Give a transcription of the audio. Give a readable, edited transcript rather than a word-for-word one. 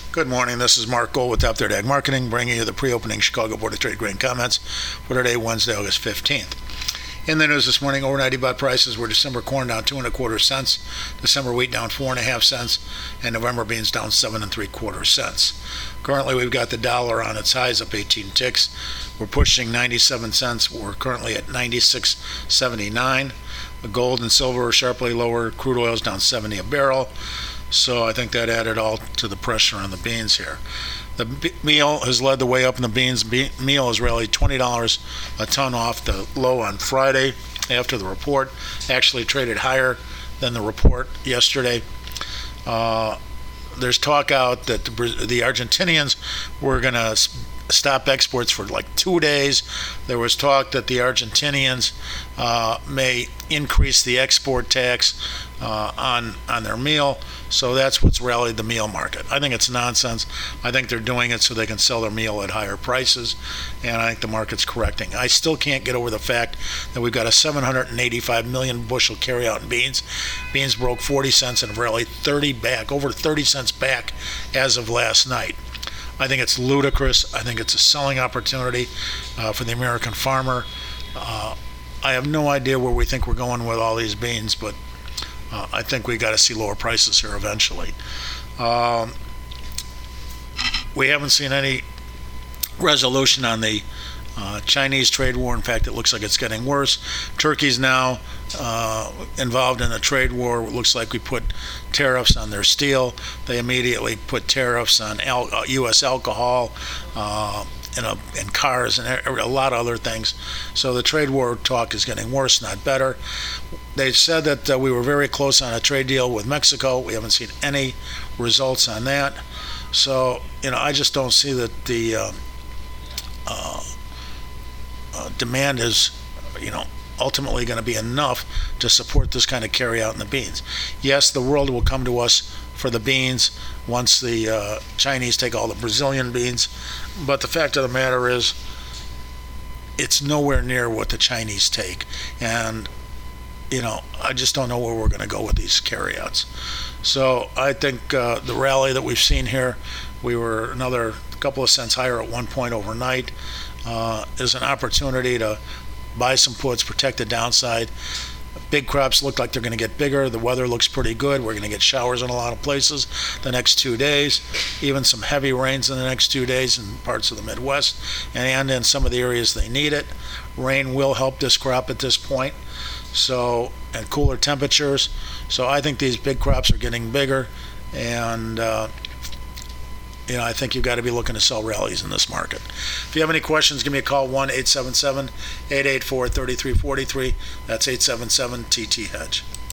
Good morning. This is Mark Gold with Top Third Ag Marketing, bringing you the pre-opening Chicago Board of Trade grain comments for today, Wednesday, August 15th. In the news this morning, overnight spot prices were December corn down 2.25 cents, December wheat down 4.5 cents, and November beans down 7.75 cents. Currently, we've got the dollar on its highs up 18 ticks. We're pushing 97 cents. We're currently at 96.79. The gold and silver are sharply lower. Crude oil is down 70 a barrel. So I think that added all to the pressure on the beans here. The meal has led the way up in the beans. Meal has rallied $20 a ton off the low on Friday after the report. Actually traded higher than the report yesterday. There's talk out that the Argentinians were going to stop exports for like 2 days. There was talk that the Argentinians may increase the export tax on their meal. So that's what's rallied the meal market. I think it's nonsense. I think they're doing it so they can sell their meal at higher prices, and I think the market's correcting. I still can't get over the fact that we've got a 785 million bushel carryout in beans. Beans broke 40 cents and have rallied over 30 cents back as of last night. I think it's ludicrous. I think it's a selling opportunity for the American farmer. I have no idea where we think we're going with all these beans, but I think we got to see lower prices here eventually. We haven't seen any resolution on the Chinese trade war. In fact, it looks like it's getting worse. Turkey's now involved in a trade war. It looks like we put tariffs on their steel. They immediately put tariffs on U.S. alcohol, and cars and a lot of other things. So the trade war talk is getting worse, not better. They said that we were very close on a trade deal with Mexico. We haven't seen any results on that. So, I just don't see that the demand is, ultimately going to be enough to support this kind of carry out in the beans. Yes, the world will come to us for the beans once the Chinese take all the Brazilian beans, but the fact of the matter is it's nowhere near what the Chinese take, and I just don't know where we're going to go with these carryouts. So I think the rally that we've seen here, we were another couple of cents higher at one point overnight, is an opportunity to buy some puts, protect the downside. Big crops look like they're going to get bigger. The weather looks pretty good. We're going to get showers in a lot of places the next 2 days, even some heavy rains in the next 2 days in parts of the Midwest and in some of the areas they need it. Rain will help this crop at this point. So, and cooler temperatures. So I think these big crops are getting bigger, and I think you've got to be looking to sell rallies in this market. If you have any questions, give me a call, 1-877-884-3343. That's 877-TT-HEDGE.